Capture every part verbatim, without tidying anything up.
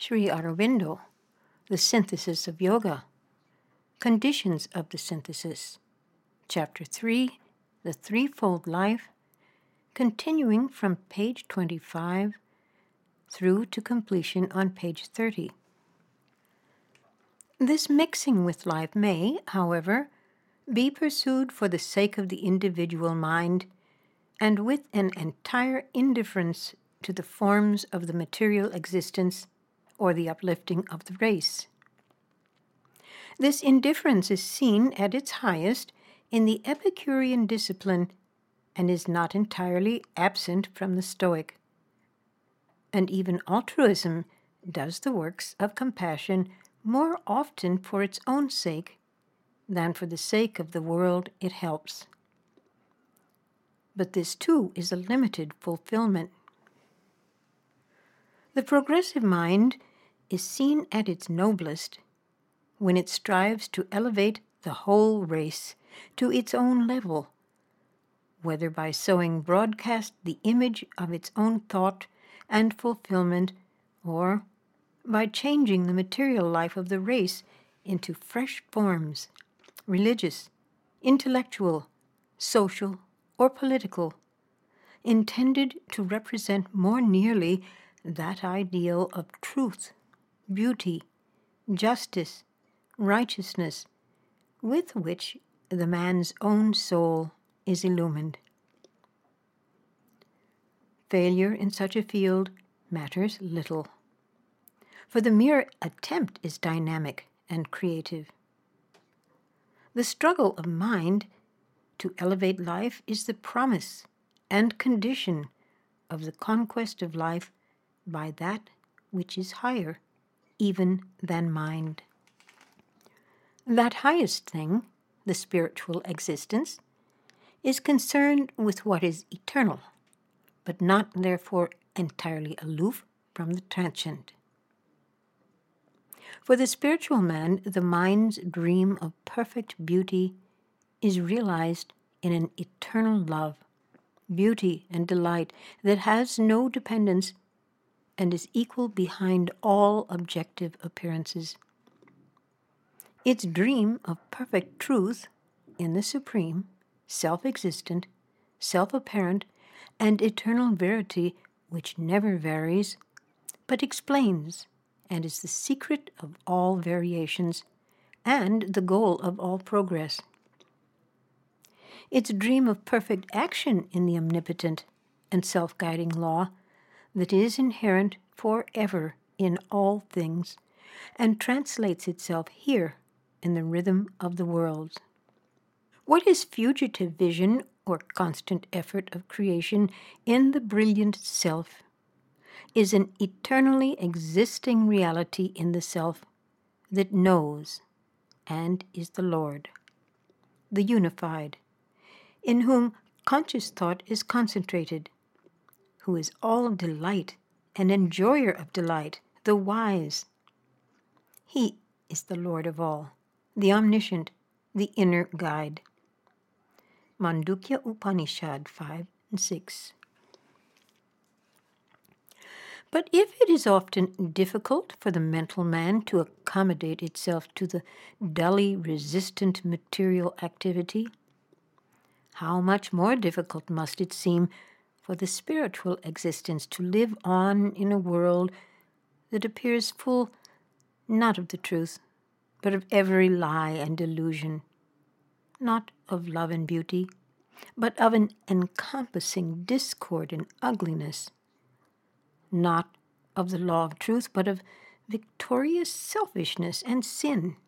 Sri Aurobindo, The Synthesis of Yoga, Conditions of the Synthesis, Chapter three, The Threefold Life, continuing from page twenty-five through to completion on page thirty. This mixing with life may, however, be pursued for the sake of the individual mind and with an entire indifference to the forms of the material existence or the uplifting of the race. This indifference is seen at its highest in the Epicurean discipline and is not entirely absent from the Stoic. And even altruism does the works of compassion more often for its own sake than for the sake of the world it helps. But this too is a limited fulfillment. The progressive mind is seen at its noblest when it strives to elevate the whole race to its own level, whether by sowing broadcast the image of its own thought and fulfillment, or by changing the material life of the race into fresh forms, religious, intellectual, social, or political, intended to represent more nearly that ideal of truth, beauty, justice, righteousness, with which the man's own soul is illumined. Failure in such a field matters little, for the mere attempt is dynamic and creative. The struggle of mind to elevate life is the promise and condition of the conquest of life by that which is higher even than mind. That highest thing, the spiritual existence, is concerned with what is eternal, but not therefore entirely aloof from the transient. For the spiritual man, the mind's dream of perfect beauty is realized in an eternal love, beauty and delight that has no dependence and is equal behind all objective appearances. Its dream of perfect truth in the supreme, self-existent, self-apparent, and eternal verity which never varies, but explains and is the secret of all variations and the goal of all progress. Its dream of perfect action in the omnipotent and self-guiding law that is inherent forever in all things and translates itself here in the rhythm of the worlds. What is fugitive vision or constant effort of creation in the brilliant self is an eternally existing reality in the self that knows and is the Lord, the unified, in whom conscious thought is concentrated, who is all delight and enjoyer of delight, the wise. He is the Lord of all, the omniscient, the inner guide. Mandukya Upanishad five and six. But if it is often difficult for the mental man to accommodate itself to the dully resistant material activity, how much more difficult must it seem for the spiritual existence to live on in a world that appears full not of the truth, but of every lie and delusion, not of love and beauty, but of an encompassing discord and ugliness, not of the law of truth, but of victorious selfishness and sin.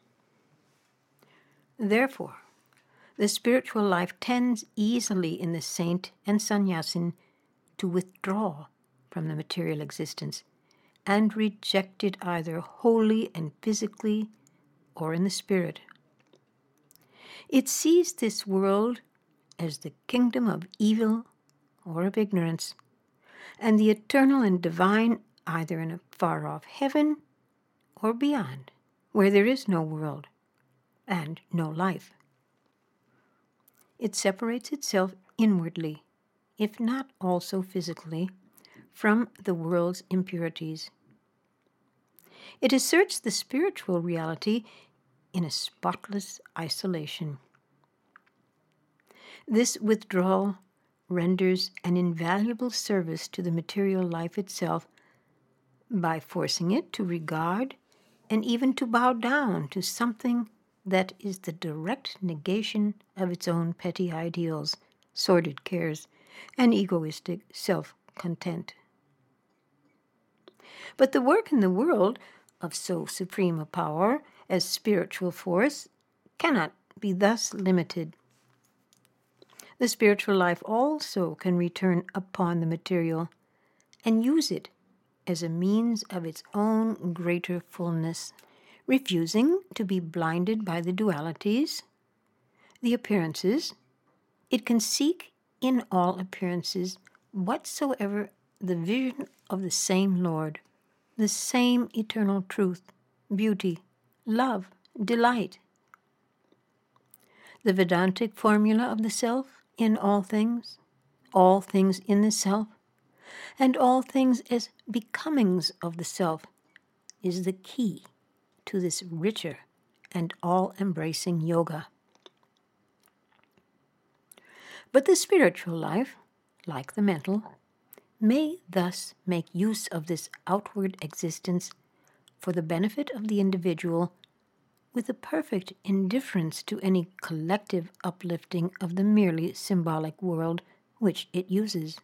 Therefore, the spiritual life tends easily in the saint and sannyasin to withdraw from the material existence and reject it either wholly and physically or in the spirit. It sees this world as the kingdom of evil or of ignorance, and the eternal and divine either in a far-off heaven or beyond, where there is no world and no life. It separates itself inwardly, if not also physically, from the world's impurities. It asserts the spiritual reality in a spotless isolation. This withdrawal renders an invaluable service to the material life itself by forcing it to regard and even to bow down to something that is the direct negation of its own petty ideals, sordid cares, and egoistic self-content. But the work in the world of so supreme a power as spiritual force cannot be thus limited. The spiritual life also can return upon the material and use it as a means of its own greater fullness, refusing to be blinded by the dualities, the appearances. It can seek in all appearances whatsoever the vision of the same Lord, the same eternal truth, beauty, love, delight. The Vedantic formula of the self in all things, all things in the self, and all things as becomings of the self is the key to this richer and all-embracing yoga. But the spiritual life, like the mental, may thus make use of this outward existence for the benefit of the individual with a perfect indifference to any collective uplifting of the merely symbolic world which it uses.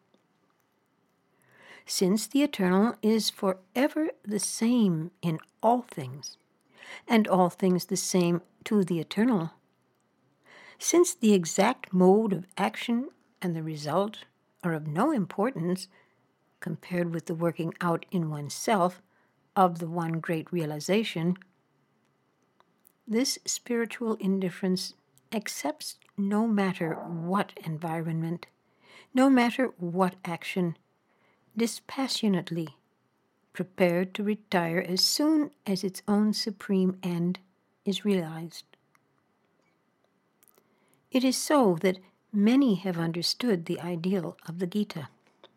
Since the eternal is forever the same in all things, and all things the same to the eternal, since the exact mode of action and the result are of no importance compared with the working out in oneself of the one great realization, this spiritual indifference accepts no matter what environment, no matter what action, dispassionately, prepared to retire as soon as its own supreme end is realized. It is so that many have understood the ideal of the Gita.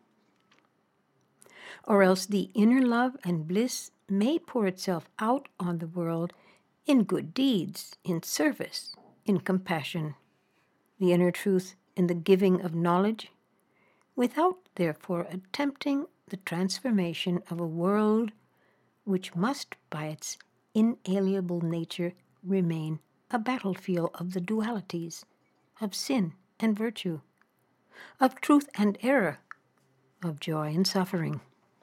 Or else the inner love and bliss may pour itself out on the world in good deeds, in service, in compassion, the inner truth in the giving of knowledge, without therefore attempting the transformation of a world which must by its inalienable nature remain a battlefield of the dualities, of sin and virtue, of truth and error, of joy and suffering.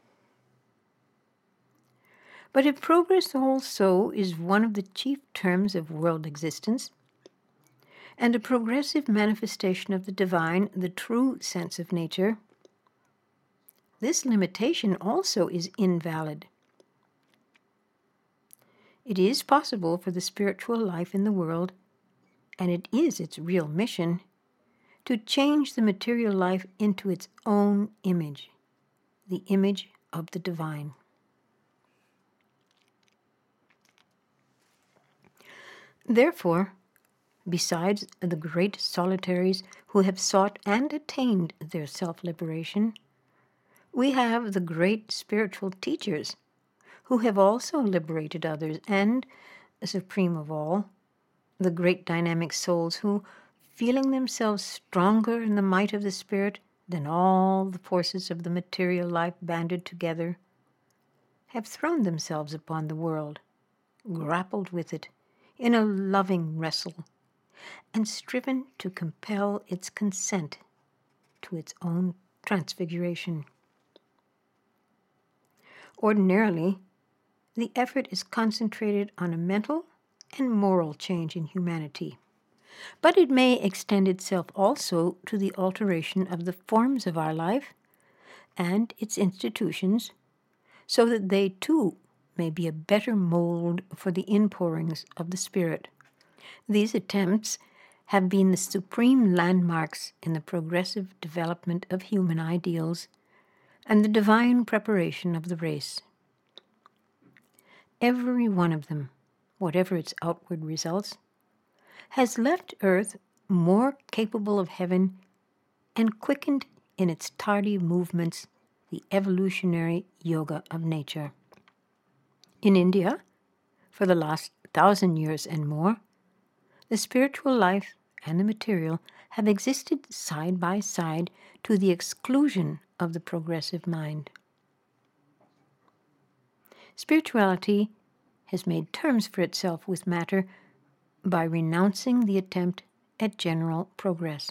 But if progress also is one of the chief terms of world existence, and a progressive manifestation of the divine, the true sense of nature, this limitation also is invalid. It is possible for the spiritual life in the world, and it is its real mission, to change the material life into its own image, the image of the divine. Therefore, besides the great solitaries who have sought and attained their self-liberation, we have the great spiritual teachers who have also liberated others, and, supreme of all, the great dynamic souls who, feeling themselves stronger in the might of the Spirit than all the forces of the material life banded together, have thrown themselves upon the world, grappled with it in a loving wrestle, and striven to compel its consent to its own transfiguration. Ordinarily, the effort is concentrated on a mental and moral change in humanity, but it may extend itself also to the alteration of the forms of our life and its institutions, so that they too may be a better mold for the inpourings of the Spirit. These attempts have been the supreme landmarks in the progressive development of human ideals and the divine preparation of the race. Every one of them, whatever its outward results, has left earth more capable of heaven and quickened in its tardy movements the evolutionary yoga of nature. In India, for the last thousand years and more, the spiritual life and the material have existed side by side to the exclusion of the progressive mind. Spirituality has made terms for itself with matter by renouncing the attempt at general progress.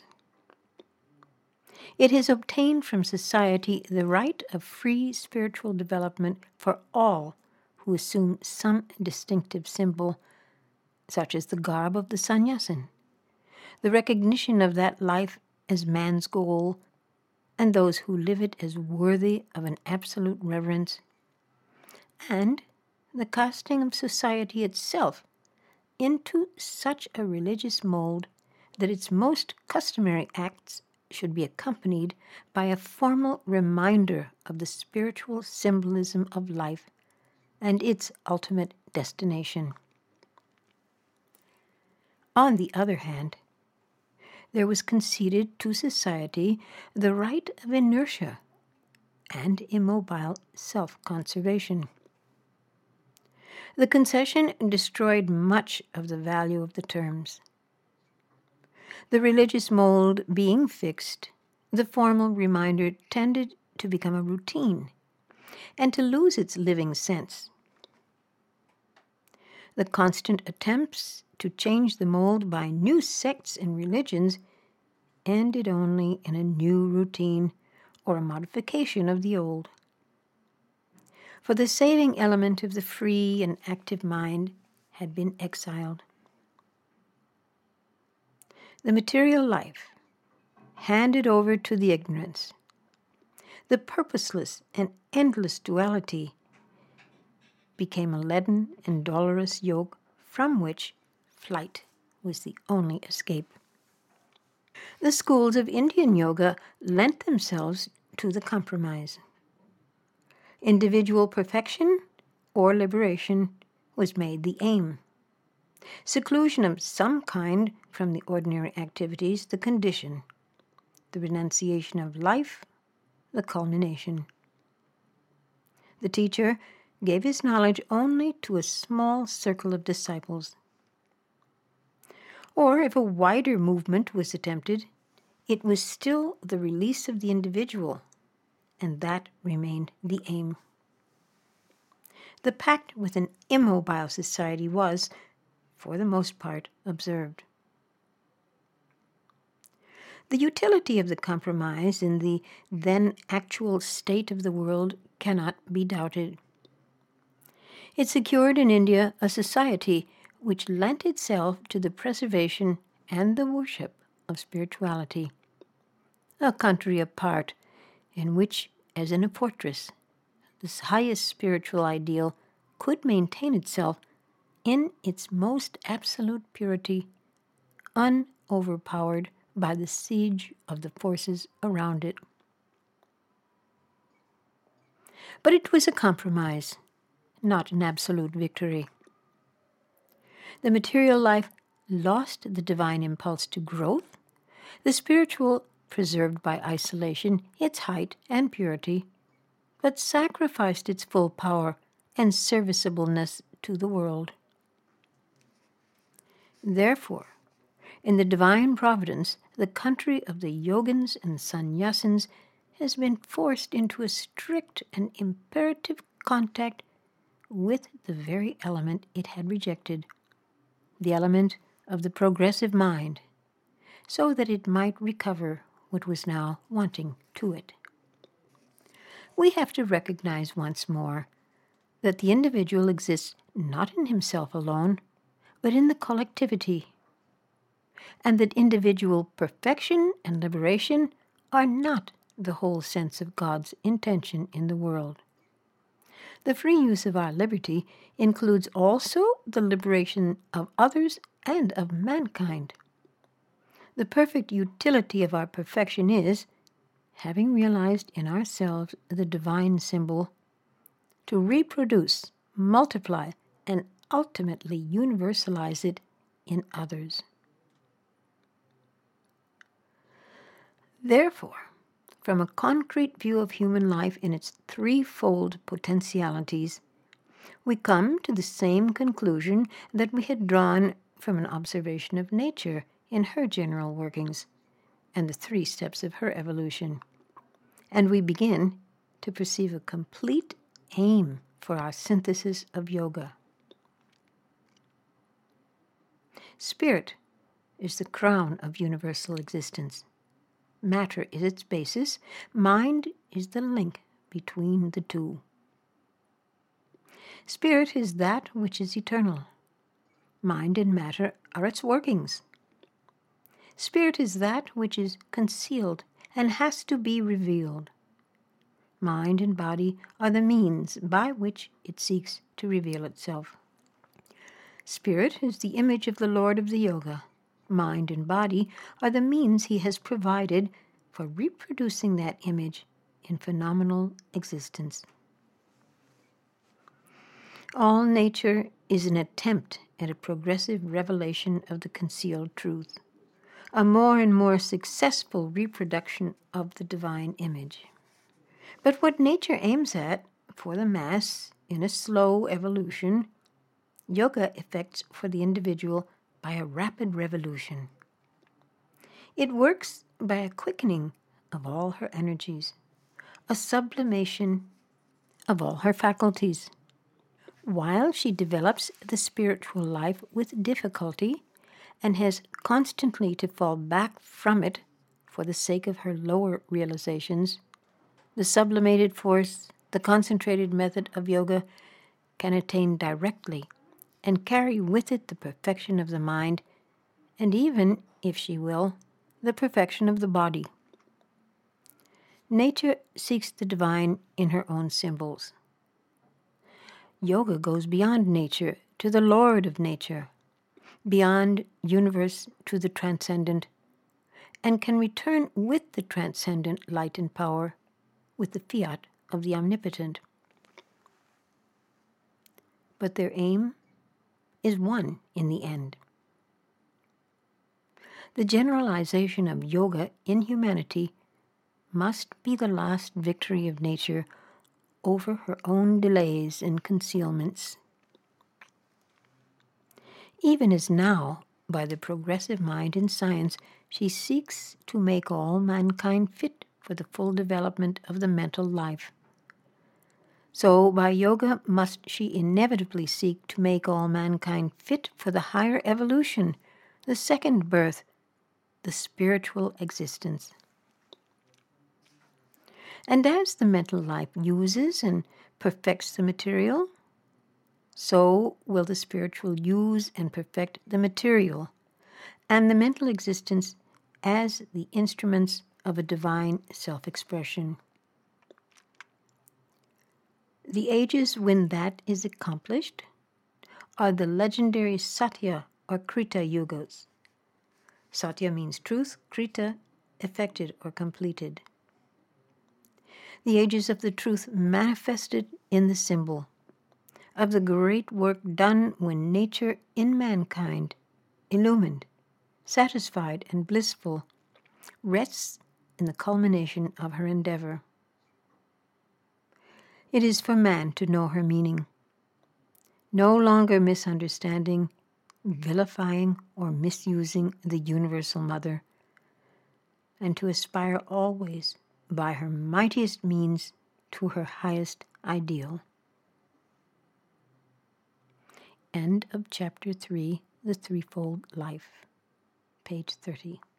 It has obtained from society the right of free spiritual development for all who assume some distinctive symbol, such as the garb of the sannyasin, the recognition of that life as man's goal, and those who live it as worthy of an absolute reverence, and the casting of society itself into such a religious mold that its most customary acts should be accompanied by a formal reminder of the spiritual symbolism of life and its ultimate destination. On the other hand, there was conceded to society the right of inertia and immobile self-conservation. The concession destroyed much of the value of the terms. The religious mold being fixed, the formal reminder tended to become a routine and to lose its living sense. The constant attempts to change the mold by new sects and religions ended only in a new routine or a modification of the old. For the saving element of the free and active mind had been exiled. The material life, handed over to the ignorance, the purposeless and endless duality, became a leaden and dolorous yoke from which flight was the only escape. The schools of Indian yoga lent themselves to the compromise. Individual perfection or liberation was made the aim. Seclusion of some kind from the ordinary activities the condition. The renunciation of life the culmination. The teacher gave his knowledge only to a small circle of disciples. Or if a wider movement was attempted, it was still the release of the individual, and that remained the aim. The pact with an immobile society was, for the most part, observed. The utility of the compromise in the then actual state of the world cannot be doubted. It secured in India a society which lent itself to the preservation and the worship of spirituality, a country apart in which, as in a fortress, this highest spiritual ideal could maintain itself in its most absolute purity, unoverpowered by the siege of the forces around it. But it was a compromise, not an absolute victory. The material life lost the divine impulse to growth, the spiritual preserved by isolation its height and purity, but sacrificed its full power and serviceableness to the world. Therefore, in the divine providence, the country of the yogins and sannyasins has been forced into a strict and imperative contact with the very element it had rejected, the element of the progressive mind, so that it might recover what was now wanting to it. We have to recognize once more that the individual exists not in himself alone, but in the collectivity, and that individual perfection and liberation are not the whole sense of God's intention in the world. The free use of our liberty includes also the liberation of others and of mankind. The perfect utility of our perfection is, having realized in ourselves the divine symbol, to reproduce, multiply, and ultimately universalize it in others. Therefore, from a concrete view of human life in its threefold potentialities, we come to the same conclusion that we had drawn from an observation of nature in her general workings and the three steps of her evolution. And we begin to perceive a complete aim for our synthesis of yoga. Spirit is the crown of universal existence. Matter is its basis. Mind is the link between the two. Spirit is that which is eternal. Mind and matter are its workings. Spirit is that which is concealed and has to be revealed. Mind and body are the means by which it seeks to reveal itself. Spirit is the image of the Lord of the Yoga. Mind and body are the means he has provided for reproducing that image in phenomenal existence. All nature is an attempt at a progressive revelation of the concealed truth, a more and more successful reproduction of the divine image. But what nature aims at for the mass in a slow evolution, yoga effects for the individual by a rapid revolution. It works by a quickening of all her energies, a sublimation of all her faculties. While she develops the spiritual life with difficulty and has constantly to fall back from it for the sake of her lower realizations, the sublimated force, the concentrated method of yoga can attain directly and carry with it the perfection of the mind and even, if she will, the perfection of the body. Nature seeks the divine in her own symbols. Yoga goes beyond nature to the Lord of nature, beyond universe to the transcendent, and can return with the transcendent light and power, with the fiat of the omnipotent. But their aim is one in the end. The generalization of yoga in humanity must be the last victory of nature over her own delays and concealments. Even as now, by the progressive mind in science, she seeks to make all mankind fit for the full development of the mental life. So by yoga must she inevitably seek to make all mankind fit for the higher evolution, the second birth, the spiritual existence. And as the mental life uses and perfects the material, so will the spiritual use and perfect the material, and the mental existence as the instruments of a divine self-expression. The ages when that is accomplished are the legendary Satya or Krita Yugas. Satya means truth, Krita, effected or completed. The ages of the truth manifested in the symbol, of the great work done when nature in mankind, illumined, satisfied, and blissful, rests in the culmination of her endeavor. It is for man to know her meaning, no longer misunderstanding, vilifying, or misusing the Universal Mother, and to aspire always, by her mightiest means, to her highest ideal. End of Chapter three, The Threefold Life, page thirty.